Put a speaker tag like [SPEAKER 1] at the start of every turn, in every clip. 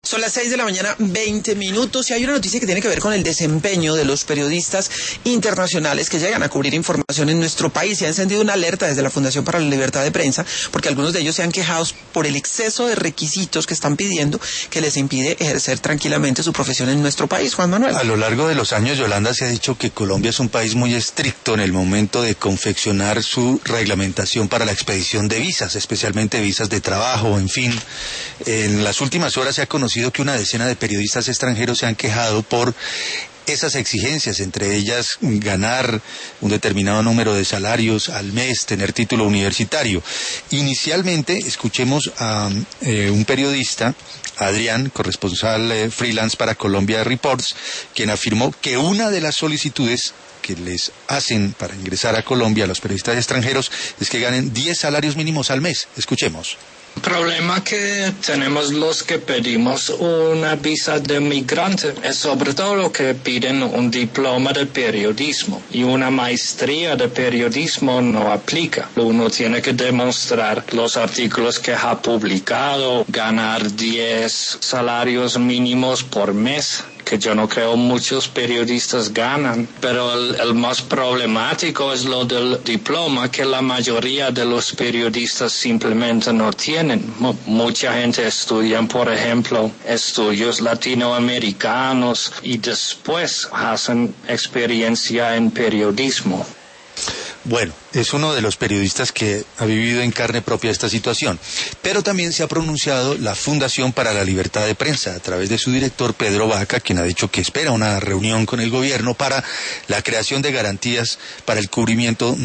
[SPEAKER 1] Son las 6 de la mañana, 20 minutos, y hay una noticia que tiene que ver con el desempeño de los periodistas internacionales que llegan a cubrir información en nuestro país. Se ha encendido una alerta desde la Fundación para la Libertad de Prensa, porque algunos de ellos se han quejado por el exceso de requisitos que están pidiendo que les impide ejercer tranquilamente su profesión en nuestro país. Juan Manuel.
[SPEAKER 2] A lo largo de los años, Yolanda, se ha dicho que Colombia es un país muy estricto en el momento de confeccionar su reglamentación para la expedición de visas, especialmente visas de trabajo, en fin. En las últimas horas se ha conocido que una decena de periodistas extranjeros se han quejado por esas exigencias, entre ellas ganar un determinado número de salarios al mes, tener título universitario. Inicialmente, escuchemos a un periodista, Adrián, corresponsal freelance para Colombia Reports, quien afirmó que una de las solicitudes que les hacen para ingresar a Colombia a los periodistas extranjeros es que ganen 10 salarios mínimos al mes. Escuchemos.
[SPEAKER 3] El problema que tenemos los que pedimos una visa de migrante es sobre todo lo que piden un diploma de periodismo, y una maestría de periodismo no aplica. Uno tiene que demostrar los artículos que ha publicado, ganar 10 salarios mínimos por mes, que yo no creo muchos periodistas ganan, pero el más problemático es lo del diploma, que la mayoría de los periodistas simplemente no tienen. Mucha gente estudia, por ejemplo, estudios latinoamericanos y después hacen experiencia en periodismo.
[SPEAKER 2] Bueno, es uno de los periodistas que ha vivido en carne propia esta situación, pero también se ha pronunciado la Fundación para la Libertad de Prensa a través de su director Pedro Vaca, quien ha dicho que espera una reunión con el gobierno para la creación de garantías para el cubrimiento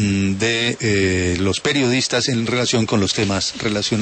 [SPEAKER 2] de los periodistas en relación con los temas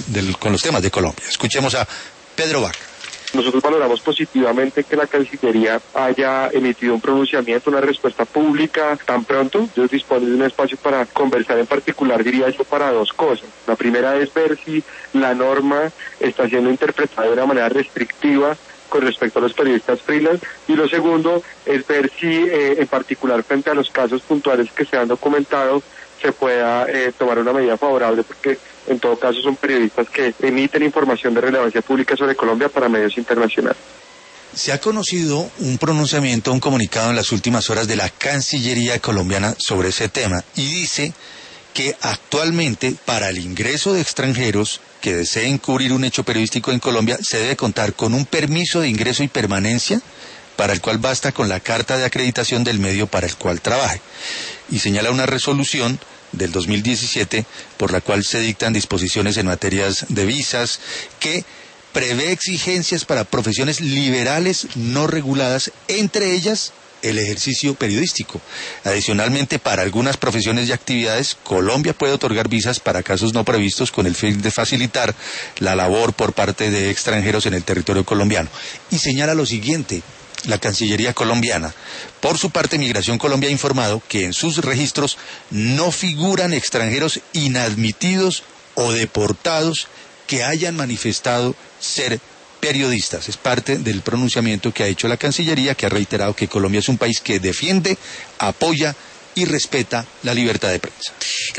[SPEAKER 2] de Colombia. Escuchemos a Pedro Vaca.
[SPEAKER 4] Nosotros valoramos positivamente que la Cancillería haya emitido un pronunciamiento, una respuesta pública tan pronto. Ellos disponen de un espacio para conversar, en particular, diría yo, para dos cosas. La primera es ver si la norma está siendo interpretada de una manera restrictiva con respecto a los periodistas freelance, y lo segundo es ver si, en particular, frente a los casos puntuales que se han documentado, se pueda tomar una medida favorable, porque en todo caso son periodistas que emiten información de relevancia pública sobre Colombia para medios internacionales.
[SPEAKER 2] Se ha conocido un pronunciamiento, un comunicado en las últimas horas de la Cancillería colombiana sobre ese tema, y dice que actualmente para el ingreso de extranjeros que deseen cubrir un hecho periodístico en Colombia se debe contar con un permiso de ingreso y permanencia, para el cual basta con la carta de acreditación del medio para el cual trabaje, y señala una resolución del 2017 por la cual se dictan disposiciones en materias de visas que prevé exigencias para profesiones liberales no reguladas, entre ellas el ejercicio periodístico. Adicionalmente, para algunas profesiones y actividades, Colombia puede otorgar visas para casos no previstos con el fin de facilitar la labor por parte de extranjeros en el territorio colombiano. Y señala lo siguiente la Cancillería colombiana: por su parte, Migración Colombia ha informado que en sus registros no figuran extranjeros inadmitidos o deportados que hayan manifestado ser periodistas. Es parte del pronunciamiento que ha hecho la Cancillería, que ha reiterado que Colombia es un país que defiende, apoya y respeta la libertad de prensa.